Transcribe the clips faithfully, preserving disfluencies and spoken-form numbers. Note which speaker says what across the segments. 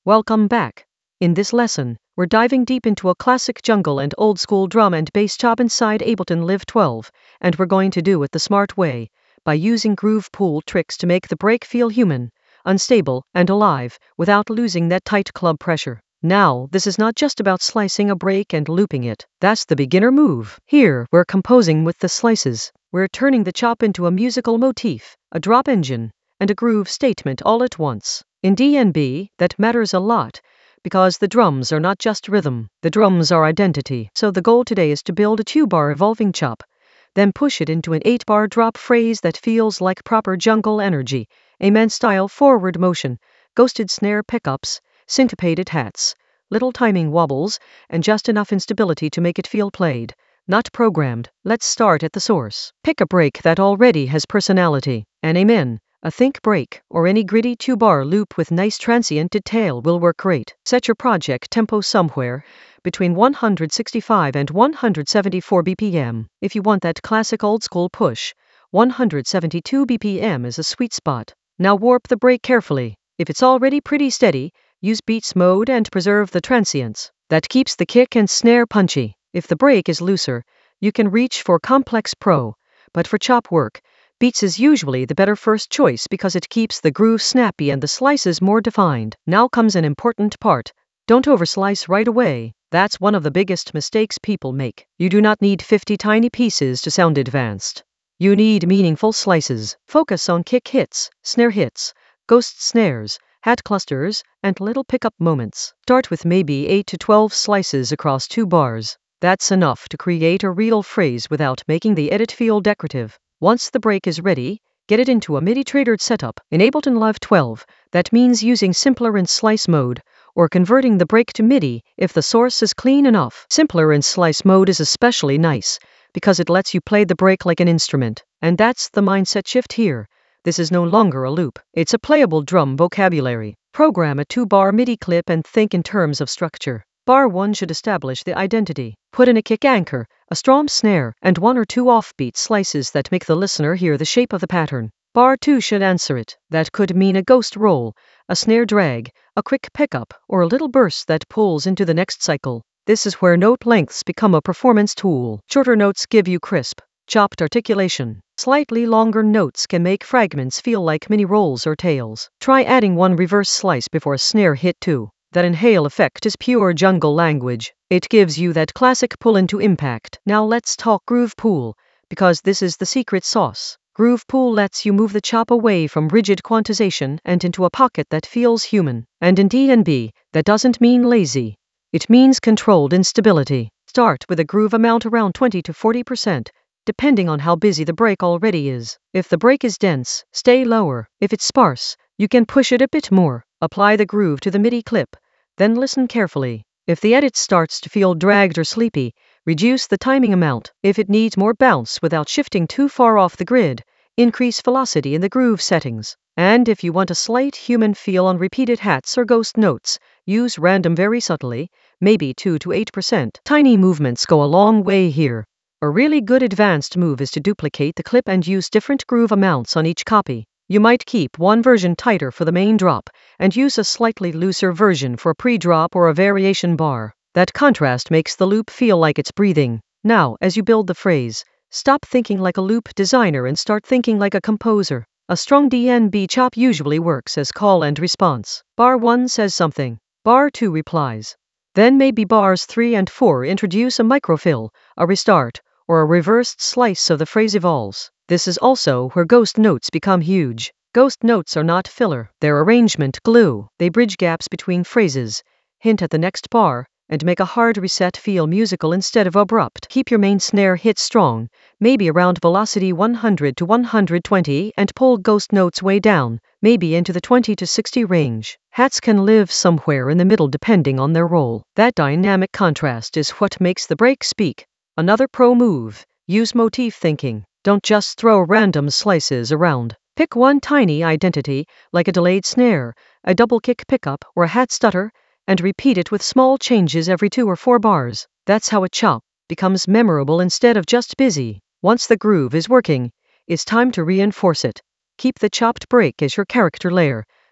Speaker 1: Welcome back. In this lesson, we're diving deep into a classic jungle and old school drum and bass chop inside Ableton Live twelve, and we're going to do it the smart way, by using groove pool tricks to make the break feel human, unstable, and alive, without losing that tight club pressure. Now, this is not just about slicing a break and looping it. That's the beginner move. Here, we're composing with the slices. We're turning the chop into a musical motif, a drop engine, and a groove statement all at once. In D and B, that matters a lot, because the drums are not just rhythm, the drums are identity. So the goal today is to build a two-bar evolving chop, then push it into an eight-bar drop phrase that feels like proper jungle energy, Amen-style forward motion, ghosted snare pickups, syncopated hats, little timing wobbles, and just enough instability to make it feel played, not programmed. Let's start at the source. Pick a break that already has personality. An amen, a think break, or any gritty two-bar loop with nice transient detail will work great. Set your project tempo somewhere between one hundred sixty-five and one hundred seventy-four B P M. If you want that classic old-school push, one hundred seventy-two B P M is a sweet spot. Now warp the break carefully. If it's already pretty steady, use beats mode and preserve the transients. That keeps the kick and snare punchy. If the break is looser, you can reach for complex pro, but for chop work, beats is usually the better first choice because it keeps the groove snappy and the slices more defined. Now comes an important part. Don't overslice right away. That's one of the biggest mistakes people make. You do not need fifty tiny pieces to sound advanced. You need meaningful slices. Focus on kick hits, snare hits, ghost snares, hat clusters, and little pickup moments. Start with maybe eight to twelve slices across two bars. That's enough to create a real phrase without making the edit feel decorative. Once the break is ready, get it into a MIDI triggered setup. In Ableton Live twelve, that means using simpler in slice mode, or converting the break to MIDI if the source is clean enough. Simpler in slice mode is especially nice, because it lets you play the break like an instrument. And that's the mindset shift here. This is no longer a loop. It's a playable drum vocabulary. Program a two-bar MIDI clip and think in terms of structure. Bar one should establish the identity. Put in a kick anchor, a strong snare, and one or two offbeat slices that make the listener hear the shape of the pattern. Bar two should answer it. That could mean a ghost roll, a snare drag, a quick pickup, or a little burst that pulls into the next cycle. This is where note lengths become a performance tool. Shorter notes give you crisp, chopped articulation. Slightly longer notes can make fragments feel like mini rolls or tails. Try adding one reverse slice before a snare hit too. That inhale effect is pure jungle language. It gives you that classic pull into impact. Now let's talk groove pool, because this is the secret sauce. Groove pool lets you move the chop away from rigid quantization and into a pocket that feels human. And in D and B, that doesn't mean lazy. It means controlled instability. Start with a groove amount around twenty to forty percent, depending on how busy the break already is. If the break is dense, stay lower. If it's sparse, you can push it a bit more. Apply the groove to the MIDI clip, then listen carefully. If the edit starts to feel dragged or sleepy, reduce the timing amount. If it needs more bounce without shifting too far off the grid, increase velocity in the groove settings. And if you want a slight human feel on repeated hats or ghost notes, use random very subtly, maybe two to eight percent. Tiny movements go a long way here. A really good advanced move is to duplicate the clip and use different groove amounts on each copy. You might keep one version tighter for the main drop, and use a slightly looser version for a pre-drop or a variation bar. That contrast makes the loop feel like it's breathing. Now, as you build the phrase, stop thinking like a loop designer and start thinking like a composer. A strong D and B chop usually works as call and response. Bar one says something. Bar two replies. Then maybe bars three and four introduce a microfill, a restart, or a reversed slice so the phrase evolves. This is also where ghost notes become huge. Ghost notes are not filler, they're arrangement glue. They bridge gaps between phrases, hint at the next bar, and make a hard reset feel musical instead of abrupt. Keep your main snare hit strong, maybe around velocity one hundred to one hundred twenty, and pull ghost notes way down, maybe into the twenty to sixty range. Hats can live somewhere in the middle depending on their role. That dynamic contrast is what makes the break speak. Another pro move, use motif thinking. Don't just throw random slices around. Pick one tiny identity, like a delayed snare, a double kick pickup, or a hat stutter, and repeat it with small changes every two or four bars. That's how a chop becomes memorable instead of just busy. Once the groove is working, it's time to reinforce it. Keep the chopped break as your character layer,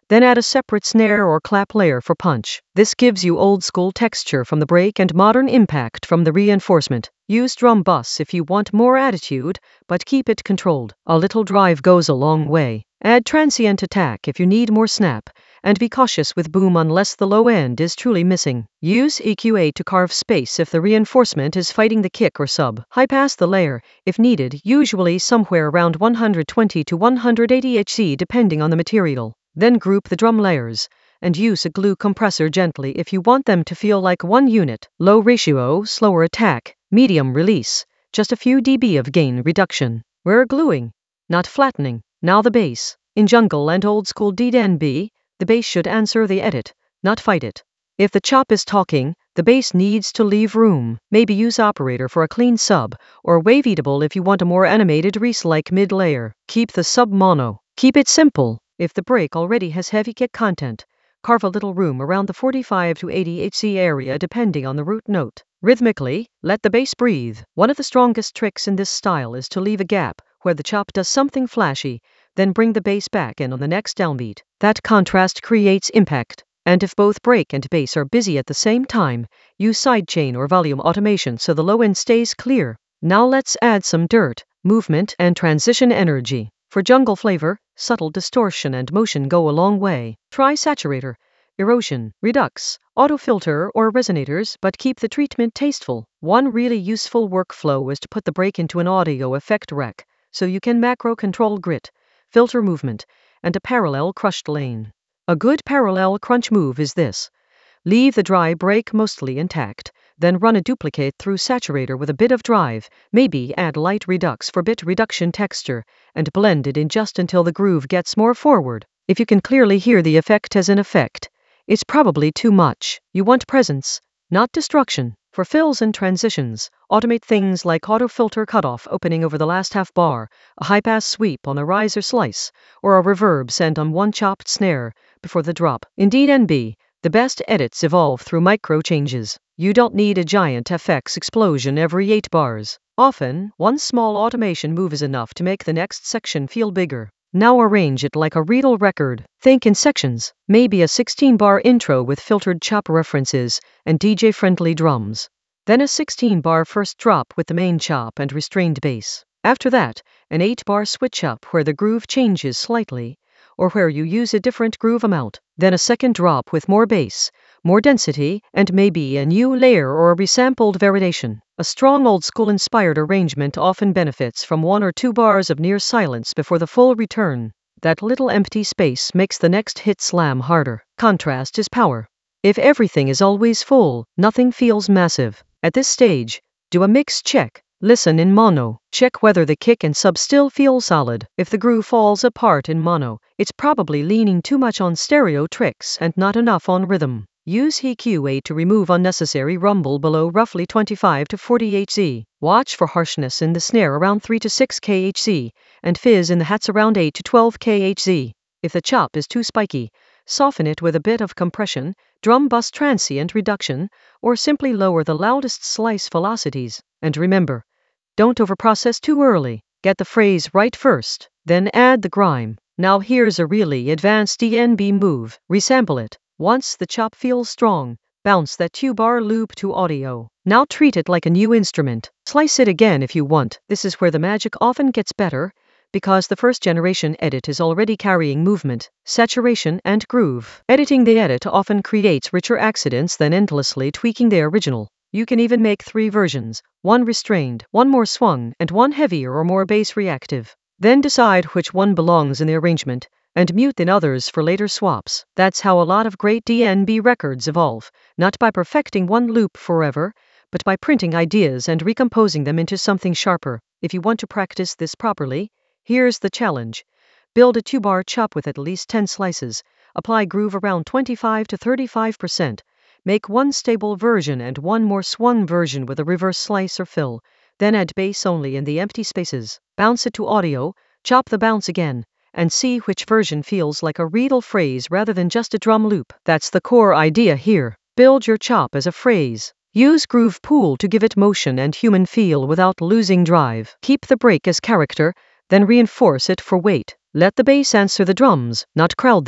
Speaker 1: Then add a separate snare or clap layer for punch. This gives you old school texture from the break and modern impact from the reinforcement. Use drum bus if you want more attitude, but keep it controlled. A little drive goes a long way. Add transient attack if you need more snap, and be cautious with boom unless the low end is truly missing. Use E Q A to carve space if the reinforcement is fighting the kick or sub. High pass the layer, if needed, usually somewhere around one hundred twenty to one hundred eighty hertz depending on the material. Then group the drum layers, and use a glue compressor gently if you want them to feel like one unit. Low ratio, slower attack, medium release, just a few dB of gain reduction. We're gluing, not flattening. Now the bass. In jungle and old school D N B, the bass should answer the edit, not fight it. If the chop is talking, the bass needs to leave room. Maybe use operator for a clean sub, or wave editable if you want a more animated Reese-like mid-layer. Keep the sub mono. Keep it simple. If the break already has heavy kick content, carve a little room around the forty-five to eighty hertz area depending on the root note. Rhythmically, let the bass breathe. One of the strongest tricks in this style is to leave a gap where the chop does something flashy, then bring the bass back in on the next downbeat. That contrast creates impact. And if both break and bass are busy at the same time, use sidechain or volume automation so the low end stays clear. Now let's add some dirt, movement, and transition energy. For jungle flavor, subtle distortion and motion go a long way. Try saturator, erosion, redux, autofilter, or resonators, but keep the treatment tasteful. One really useful workflow is to put the break into an audio effect rack, so you can macro control grit, filter movement, and a parallel crushed lane. A good parallel crunch move is this. Leave the dry break mostly intact, then run a duplicate through saturator with a bit of drive, maybe add light redux for bit reduction texture, and blend it in just until the groove gets more forward. If you can clearly hear the effect as an effect, it's probably too much. You want presence, not destruction. For fills and transitions, automate things like autofilter cutoff opening over the last half bar, a high-pass sweep on a rise or slice, or a reverb send on one chopped snare before the drop. In D N B, the best edits evolve through micro changes. You don't need a giant F X explosion every eight bars. Often, one small automation move is enough to make the next section feel bigger. Now arrange it like a Riedel record. Think in sections, maybe a sixteen bar intro with filtered chop references and D J-friendly drums. Then a sixteen bar first drop with the main chop and restrained bass. After that, an eight bar switch up where the groove changes slightly, or where you use a different groove amount. Then a second drop with more bass, more density, and maybe a new layer or a resampled variation. A strong old-school inspired arrangement often benefits from one or two bars of near silence before the full return. That little empty space makes the next hit slam harder. Contrast is power. If everything is always full, nothing feels massive. At this stage, do a mix check. Listen in mono. Check whether the kick and sub still feel solid. If the groove falls apart in mono, it's probably leaning too much on stereo tricks and not enough on rhythm. Use E Q A to remove unnecessary rumble below roughly twenty-five to forty hertz. Watch for harshness in the snare around three to six kilohertz, and fizz in the hats around eight to twelve kilohertz. If the chop is too spiky, soften it with a bit of compression, drum bus transient reduction, or simply lower the loudest slice velocities. And remember, don't overprocess too early. Get the phrase right first, then add the grime. Now here's a really advanced D N B move. Resample it. Once the chop feels strong, bounce that two-bar loop to audio. Now treat it like a new instrument. Slice it again if you want. This is where the magic often gets better, because the first generation edit is already carrying movement, saturation, and groove. Editing the edit often creates richer accidents than endlessly tweaking the original. You can even make three versions, one restrained, one more swung, and one heavier or more bass reactive. Then decide which one belongs in the arrangement, and mute in others for later swaps. That's how a lot of great D N B records evolve, not by perfecting one loop forever, but by printing ideas and recomposing them into something sharper. If you want to practice this properly, here's the challenge. Build a two-bar chop with at least ten slices, apply groove around twenty-five to thirty-five percent, make one stable version and one more swung version with a reverse slice or fill, then add bass only in the empty spaces. Bounce it to audio, chop the bounce again, and see which version feels like a Riedel phrase rather than just a drum loop. That's the core idea here. Build your chop as a phrase. Use Groove Pool to give it motion and human feel without losing drive. Keep the break as character, then reinforce it for weight. Let the bass answer the drums, not crowd them.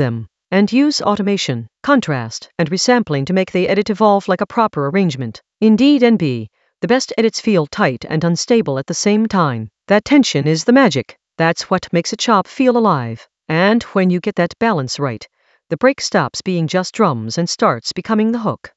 Speaker 1: And use automation, contrast, and resampling to make the edit evolve like a proper arrangement. Indeed, N B, the best edits feel tight and unstable at the same time. That tension is the magic. That's what makes a chop feel alive. And when you get that balance right, the break stops being just drums and starts becoming the hook.